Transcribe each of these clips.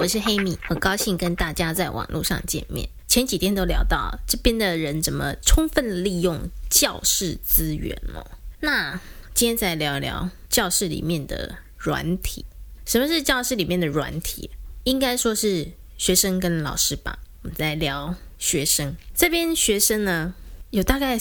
我是黑米，很高兴跟大家在网络上见面。前几天都聊到这边的人怎么充分利用教室资源哦。那今天再聊一聊教室里面的软体。什么是教室里面的软体？应该说是学生跟老师吧。我们再聊学生。这边学生呢，有大概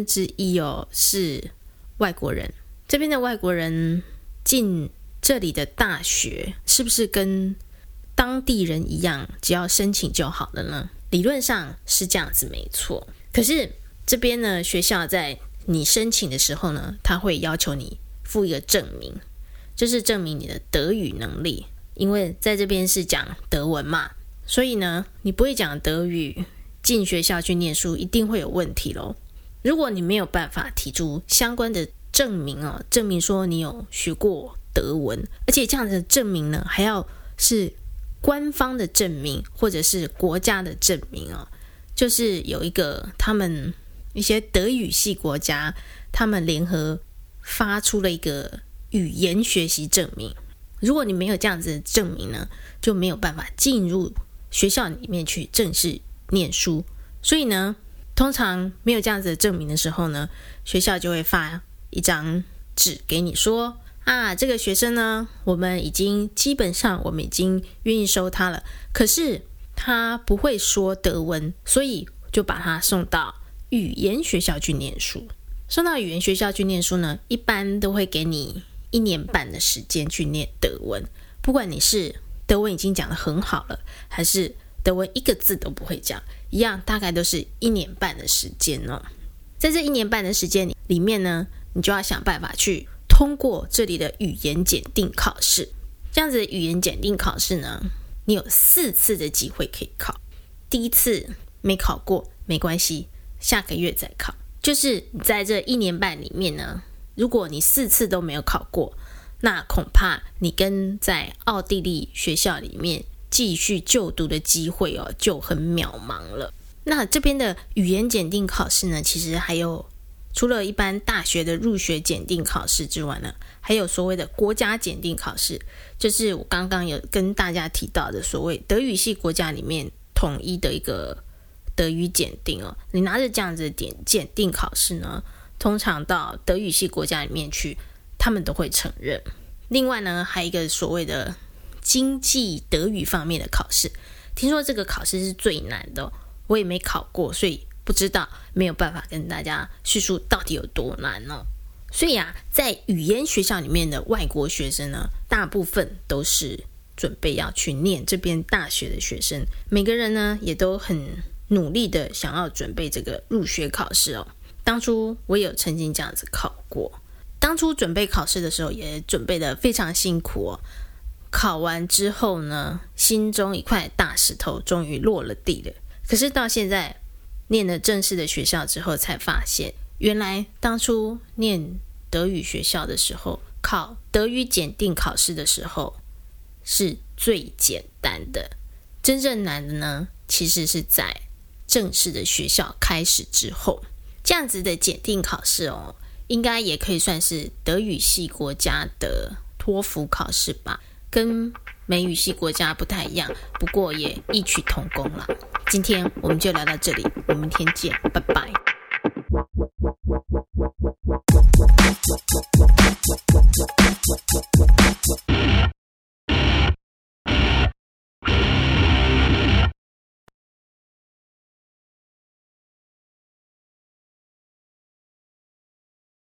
1/4是外国人。这边的外国人进这里的大学，是不是跟当地人一样，只要申请就好了呢？理论上是这样子没错。可是这边呢，学校在你申请的时候呢，他会要求你附一个证明，就是证明你的德语能力。因为在这边是讲德文嘛，所以呢，你不会讲德语，进学校去念书一定会有问题咯。如果你没有办法提出相关的证明哦，证明说你有学过德文，而且这样的证明呢，还要是官方的证明或者是国家的证明哦。就是有一个他们一些德语系国家，他们联合发出了一个语言学习证明。如果你没有这样子的证明呢，就没有办法进入学校里面去正式念书。所以呢，通常没有这样子的证明的时候呢，学校就会发一张纸给你说啊，这个学生呢，我们已经愿意收他了，可是他不会说德文，所以就把他送到语言学校去念书。送到语言学校去念书呢，一般都会给你1年半的时间去念德文，不管你是德文已经讲得很好了，还是德文一个字都不会讲，一样大概都是1年半的时间哦。在这1年半的时间里面呢，你就要想办法去通过这里的语言检定考试。这样子的语言检定考试呢，你有4次的机会可以考。第一次没考过没关系，下个月再考。就是你在这1年半里面呢，如果你4次都没有考过，那恐怕你跟在奥地利学校里面继续就读的机会哦，就很渺茫了。那这边的语言检定考试呢，其实还有除了一般大学的入学检定考试之外呢，还有所谓的国家检定考试，就是我刚刚有跟大家提到的所谓德语系国家里面统一的一个德语检定哦。你拿着这样子的检定考试呢，通常到德语系国家里面去，他们都会承认。另外呢，还有一个所谓的经济德语方面的考试，听说这个考试是最难的哦，我也没考过，所以不知道，没有办法跟大家叙述到底有多难哦。所以啊，在语言学校里面的外国学生呢，大部分都是准备要去念这边大学的学生，每个人呢也都很努力的想要准备这个入学考试哦。当初我也有曾经这样子考过，当初准备考试的时候也准备得非常辛苦哦。考完之后呢，心中一块大石头终于落了地了。可是到现在念了正式的学校之后，才发现原来当初念德语学校的时候，考德语检定考试的时候是最简单的，真正难的呢，其实是在正式的学校开始之后。这样子的检定考试哦，应该也可以算是德语系国家的托福考试吧，跟美语系国家不太一样，不过也异曲同工啦。今天我们就聊到这里，我们明天见，拜拜。